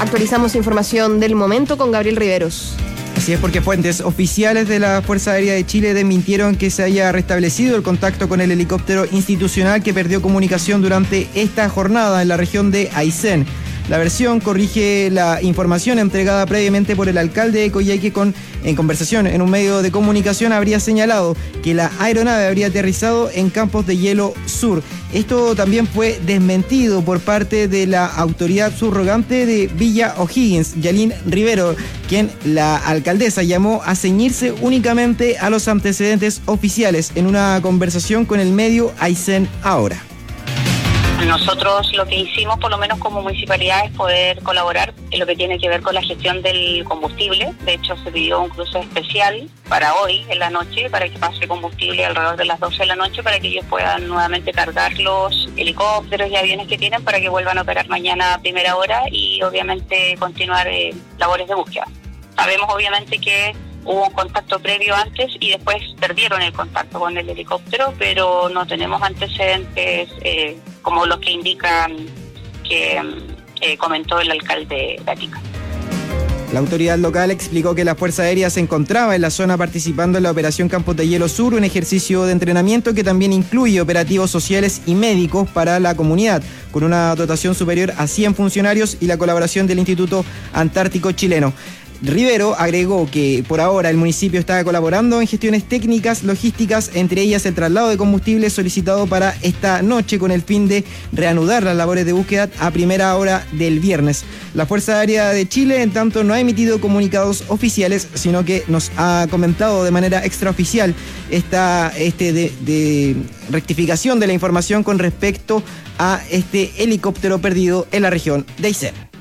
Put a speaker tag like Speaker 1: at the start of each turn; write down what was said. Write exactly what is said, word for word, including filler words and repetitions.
Speaker 1: Actualizamos información del momento con Gabriel Riveros.
Speaker 2: Así es, porque fuentes oficiales de la Fuerza Aérea de Chile desmintieron que se haya restablecido el contacto con el helicóptero institucional que perdió comunicación durante esta jornada en la región de Aysén. La versión corrige la información entregada previamente por el alcalde de Coyhaique con, en conversación en un medio de comunicación habría señalado que la aeronave habría aterrizado en Campos de Hielo Sur. Esto también fue desmentido por parte de la autoridad subrogante de Villa O'Higgins, Yalín Rivero, quien la alcaldesa llamó a ceñirse únicamente a los antecedentes oficiales en una conversación con el medio Aysén Ahora.
Speaker 3: Nosotros lo que hicimos, por lo menos como municipalidad, es poder colaborar en lo que tiene que ver con la gestión del combustible. De hecho, se pidió un cruce especial para hoy, en la noche, para que pase combustible alrededor de las doce de la noche, para que ellos puedan nuevamente cargar los helicópteros y aviones que tienen para que vuelvan a operar mañana a primera hora y obviamente continuar eh, labores de búsqueda. Sabemos obviamente que hubo un contacto previo antes y después perdieron el contacto con el helicóptero, pero no tenemos antecedentes eh, como los que indican que eh, comentó el alcalde de Arica.
Speaker 2: La autoridad local explicó que la Fuerza Aérea se encontraba en la zona participando en la operación Campos de Hielo Sur, un ejercicio de entrenamiento que también incluye operativos sociales y médicos para la comunidad, con una dotación superior a cien funcionarios y la colaboración del Instituto Antártico Chileno. Rivero agregó que por ahora el municipio está colaborando en gestiones técnicas, logísticas, entre ellas el traslado de combustible solicitado para esta noche con el fin de reanudar las labores de búsqueda a primera hora del viernes. La Fuerza Aérea de Chile, en tanto, no ha emitido comunicados oficiales, sino que nos ha comentado de manera extraoficial esta este de, de rectificación de la información con respecto a este helicóptero perdido en la región de Aysén.